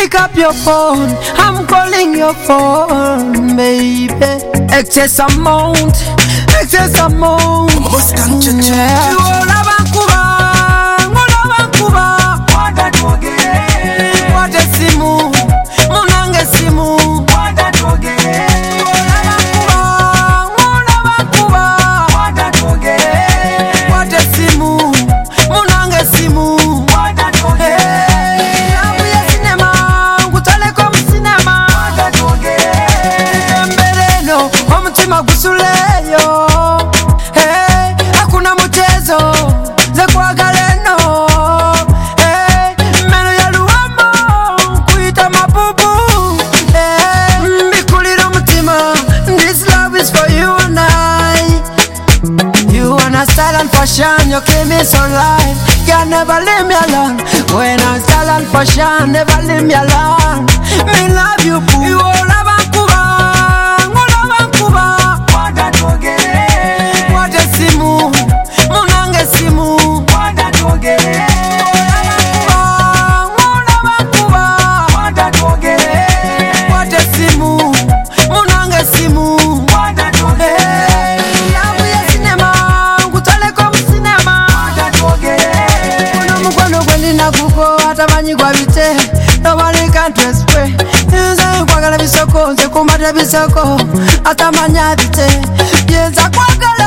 Pick up your phone, I'm calling your phone, baby. Excess amount. Hakuna mchezo za kuagaleno. Meno ya luamo kuita mabubu. Mikuliro mutima, this love is for you and I. You wanna style and fashion, you keep me so right. Can never leave me alone. When I style and fashion, never leave me alone. Me love you, boo. You all nobody can explain. Nze kwagala bisoko, nze kumata bisoko, atamanya bite. Yenza kwagala